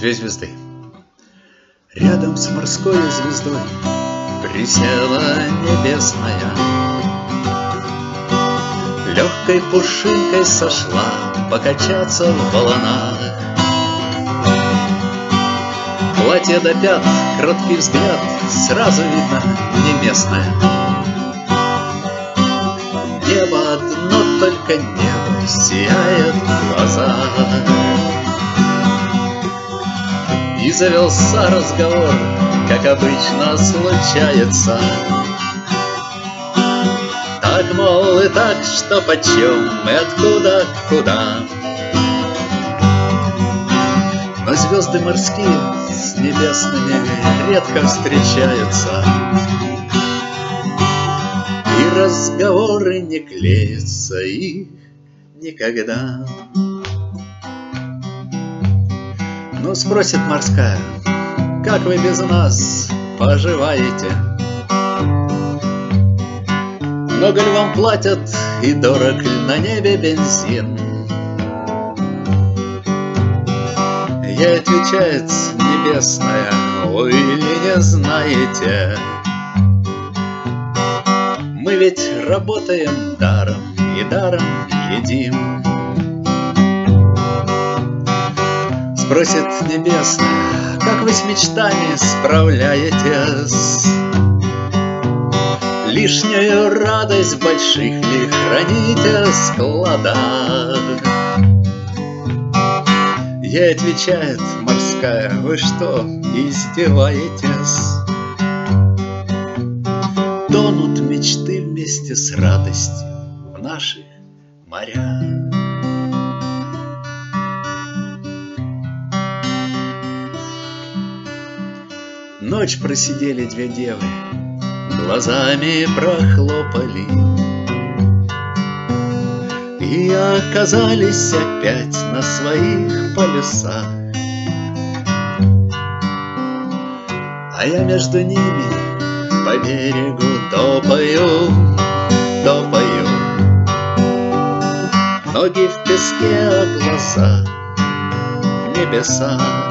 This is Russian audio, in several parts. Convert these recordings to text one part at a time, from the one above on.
Две звезды. Рядом с морской звездой присела небесная, легкой пушинкой сошла покачаться в волнах. Платье до пят, кроткий взгляд, сразу видно не местное. Небо одно, только небо сияет в глазах. И завелся разговор, как обычно случается. Так, мол, и так, что почем, и откуда, куда. Но звезды морские с небесными редко встречаются, и разговоры не клеятся их никогда. Ну, спросит морская: как вы без нас поживаете? Много ли вам платят и дорог ли на небе бензин? Ей отвечает небесная: ой, ли не знаете, мы ведь работаем даром и даром едим. Спросит небесная: как вы с мечтами справляетесь? Лишнюю радость в больших ли храните складах? Ей отвечает морская: вы что, издеваетесь? Тонут мечты вместе с радостью в наших морях. Ночь просидели две девы, глазами прохлопали, и оказались опять на своих полюсах. А я между ними по берегу топаю, топаю. Ноги в песке, а глаза в небесах.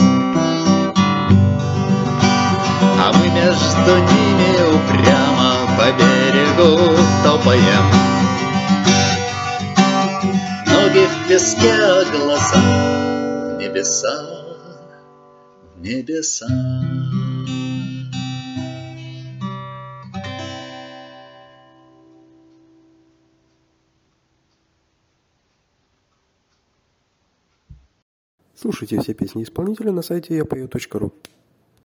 А мы между ними упрямо по берегу топаем. Ноги в песке, а глаза в небесах, в небесах. Слушайте все песни исполнителя на сайте yapою.ru.